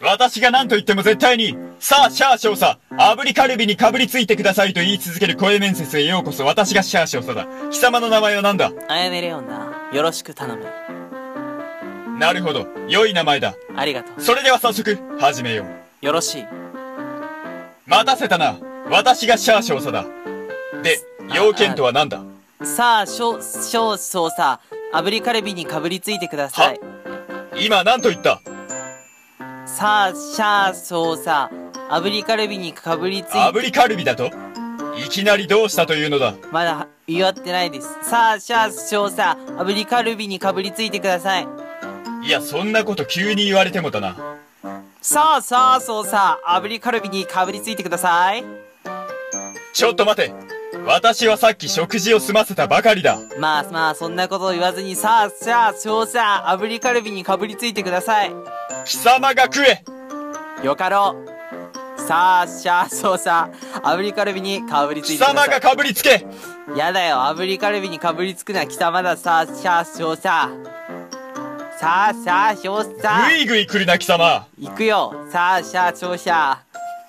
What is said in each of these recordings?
私が何と言っても絶対に、さあ、シャア少佐、炙りカルビにかぶりついてくださいと言い続ける声面接へようこそ。私がシャア少佐だ。貴様の名前は何だ？ あやめレオンだ。よろしく頼む。 なるほど。良い名前だ。 ありがとう。 それでは早速、始めよう。 よろしい。 待たせたな。私がシャア少佐だ。で、要件とは何だ？ さあ、少佐、炙りカルビにかぶりついてください。 今何と言った？ さあ、シャア少佐、炙りカルビにかぶりついて。 炙りカルビだと？いきなりどうしたというのだ？ まだ言わってないです。さあ、シャア少佐、炙りカルビにかぶりついてください。 いや、そんなこと急に言われてもだな。 さあ、少佐、炙りカルビにかぶりついてください。 ちょっと待て。私はさっき食事を済ませたばかりだ。 まあ、そんなことを言わずに、さあ、シャア少佐、炙りカルビにかぶりついてください。 貴様が食え。 よかろう。さあ、シャア少佐、炙りカルビにかぶりついてください。 貴様がかぶりつけ。 やだよ、炙りカルビにかぶりつくのは貴様だ。さあ、シャア少佐。さあ、少佐。 ぐいぐい来るな、貴様。 行くよ。さあ、シャア少佐。さ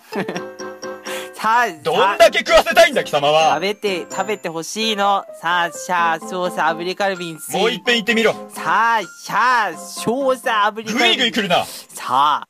あ、 どんだけ食わせたいんだ、貴様は。 食べてほしいの。さあ、シャア少佐、炙りカルビにもう一遍言ってみろ。 さあ、シャア少佐、炙りカルビ。 ぐいぐい来るな。 さあ、